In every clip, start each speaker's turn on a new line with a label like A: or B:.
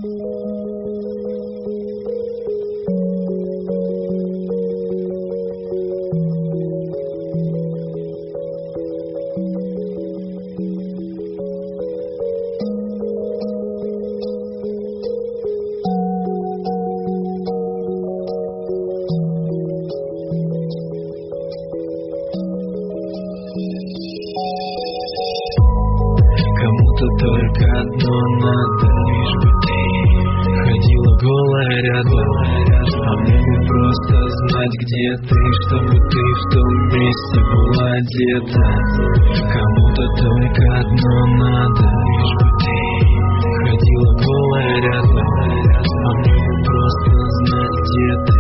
A: Кому-то только одно надо, лишь бы ты ходила голая рядом. А мне бы просто знать, где ты, чтобы ты в том месте была одета. Кому-то только одно надо, лишь бы ты ходила голая рядом. А мне бы просто знать, где ты.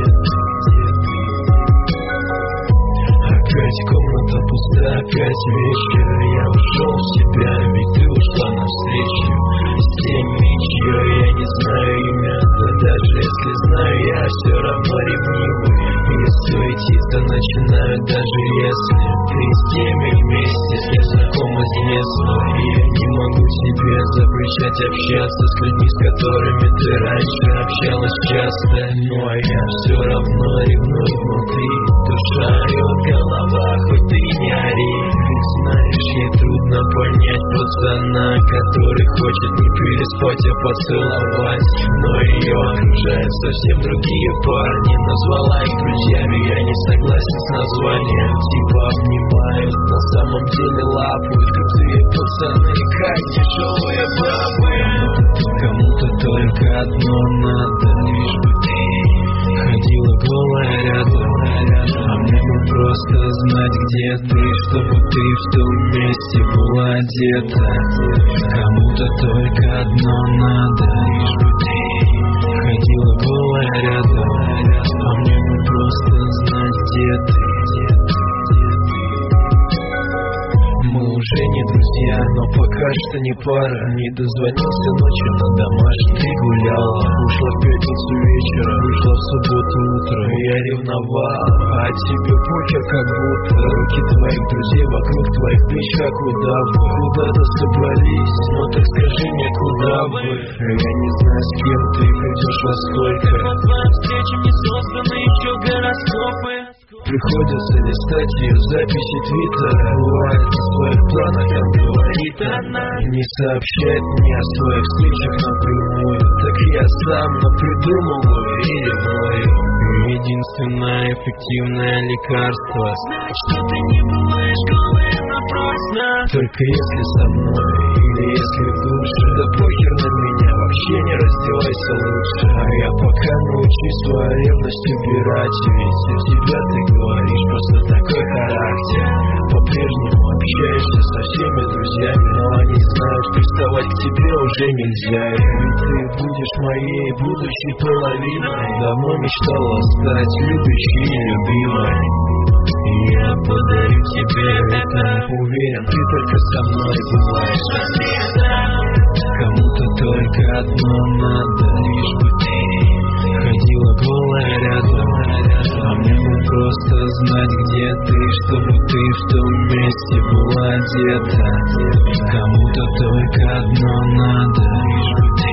A: Опять комната пуста, опять вечер. Я ушел в себя, ведь ты ушла навстречу с теми, чье я не знаю имя. Да даже если знаю, я все равно ревнивый. Если уйти, то начинаю, даже если ты с теми вместе, с кем знакома с детства. И я не могу тебе запрещать общаться с людьми, с которыми ты раньше общалась часто. Но я все равно ревную внутри. Душа орет, голова, хоть ты не ори. Ведь знаешь, ей трудно понять пацана, который хочет не переспать, а поцеловать. Но ее окружают совсем другие парни. Назвала их друзьями, я не согласен с названием. Типа обнимают, на самом деле лапают. Крутые пацаны, как тяжелые бабы. Кому-то только одно надо, лишь бы ты ходила голая рядом. А мне бы просто знать, где ты, чтобы ты в том месте была одета. Кому-то только одно надо, лишь бы ты ходила голая рядом. А мне бы просто знать, где ты. Мы уже не друзья, но пока что не пара. Не дозвонился ночью на домашний, ты гуляла. Ушла в пятницу вечером, вышла в субботу утром. Я ревновал, а тебе похер как будто. Руки твоих друзей вокруг твоих плеч, как удавы. Куда-то собрались, но так скажи мне, куда вы? Я не знаю, с кем ты придешь во сколько. По твоим встречам не созданы еще гороскопы. Приходится листать ее записи твиттера. Бывает в своих планах, там говорит она. Не сообщает мне о своих встречах напрямую. Так я сам напридумываю и ревную. Единственное эффективное лекарство — знать, что ты не бываешь голой напрасно. Только если со мной или если в душе. Да похер на меня, вообще не раздевайся лучше. А я пока научусь свою ревность убирать. Ведь у тебя, ты говоришь, просто такой характер. По-прежнему общаешься со всеми друзьями, но они знают, приставать к тебе уже нельзя. Ведь ты будешь моей будущей половиной. Давно мечтала стать любящей и любимой. И я подарю тебе это. Уверен, ты только со мной бываешь рассвета. Кому-то только одно надо, лишь бы ты ходила голая рядом. А мне бы просто знать, где ты, чтобы ты в том месте была одета. Кому-то только одно надо, лишь бы ты